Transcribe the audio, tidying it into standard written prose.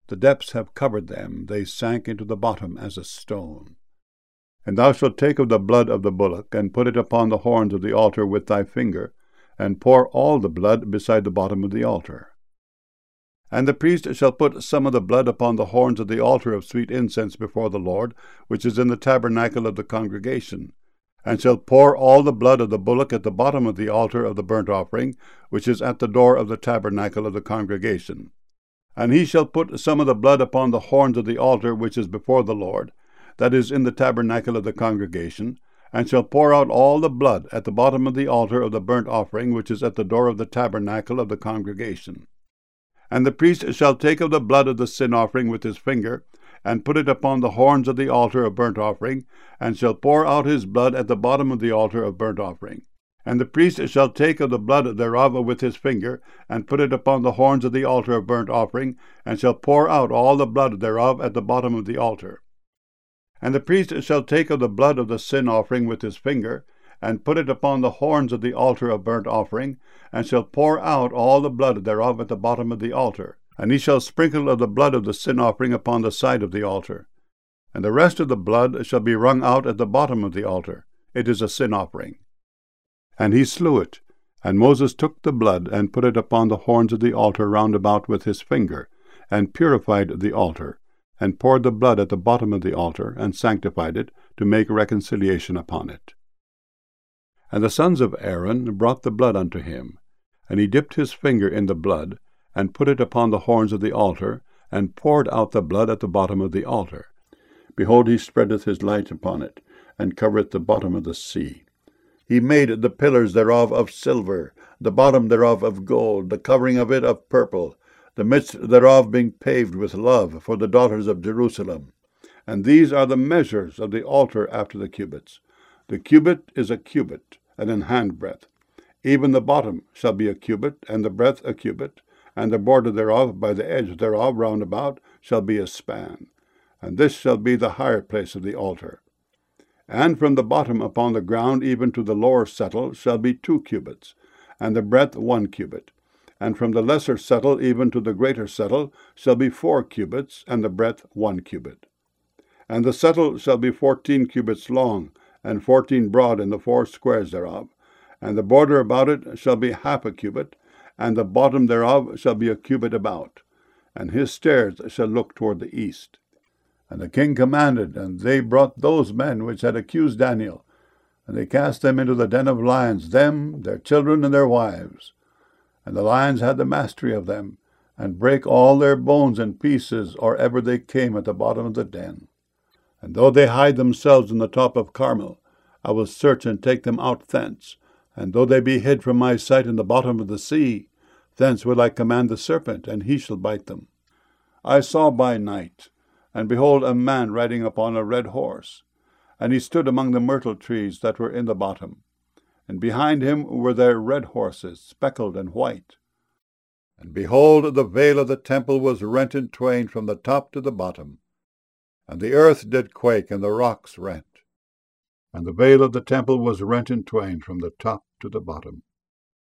The depths have covered them, they sank into the bottom as a stone. And thou shalt take of the blood of the bullock, and put it upon the horns of the altar with thy finger, and pour all the blood beside the bottom of the altar. And the priest shall put some of the blood upon the horns of the altar of sweet incense before the Lord, which is in the tabernacle of the congregation, and shall pour all the blood of the bullock at the bottom of the altar of the burnt offering, which is at the door of the tabernacle of the congregation. And he shall put some of the blood upon the horns of the altar which is before the Lord, that is in the tabernacle of the congregation, and shall pour out all the blood at the bottom of the altar of the burnt offering which is at the door of the tabernacle of the congregation. And the priest shall take of the blood of the sin offering with his finger, and put it upon the horns of the altar of burnt offering, and shall pour out his blood at the bottom of the altar of burnt offering. And the priest shall take of the blood thereof with his finger, and put it upon the horns of the altar of burnt offering, and shall pour out all the blood thereof at the bottom of the altar. And the priest shall take of the blood of the sin offering with his finger, and put it upon the horns of the altar of burnt offering, and shall pour out all the blood thereof at the bottom of the altar. And he shall sprinkle of the blood of the sin offering upon the side of the altar. And the rest of the blood shall be wrung out at the bottom of the altar. It is a sin offering. And he slew it. And Moses took the blood, and put it upon the horns of the altar round about with his finger, and purified the altar, and poured the blood at the bottom of the altar, and sanctified it, to make reconciliation upon it. And the sons of Aaron brought the blood unto him, and he dipped his finger in the blood, and put it upon the horns of the altar, and poured out the blood at the bottom of the altar. Behold, he spreadeth his light upon it, and covereth the bottom of the sea. He made the pillars thereof of silver, the bottom thereof of gold, the covering of it of purple, the midst thereof being paved with love for the daughters of Jerusalem. And these are the measures of the altar after the cubits. The cubit is a cubit, and an handbreadth. Even the bottom shall be a cubit, and the breadth a cubit, and the border thereof by the edge thereof round about shall be a span. And this shall be the higher place of the altar. And from the bottom upon the ground even to the lower settle shall be 2 cubits, and the breadth 1 cubit. And from the lesser settle even to the greater settle shall be 4 cubits, and the breadth 1 cubit. And the settle shall be 14 cubits long, and 14 broad in the 4 squares thereof. And the border about it shall be half a cubit, and the bottom thereof shall be a cubit about. And his stairs shall look toward the east. And the king commanded, and they brought those men which had accused Daniel, and they cast them into the den of lions, them, their children, and their wives. And the lions had the mastery of them, and brake all their bones in pieces, or ever they came at the bottom of the den. And though they hide themselves in the top of Carmel, I will search and take them out thence. And though they be hid from my sight in the bottom of the sea, thence will I command the serpent, and he shall bite them. I saw by night, and behold, a man riding upon a red horse, and he stood among the myrtle trees that were in the bottom. And behind him were there red horses, speckled and white. And behold, the veil of the temple was rent in twain from the top to the bottom. And the earth did quake, and the rocks rent. And the veil of the temple was rent in twain from the top to the bottom.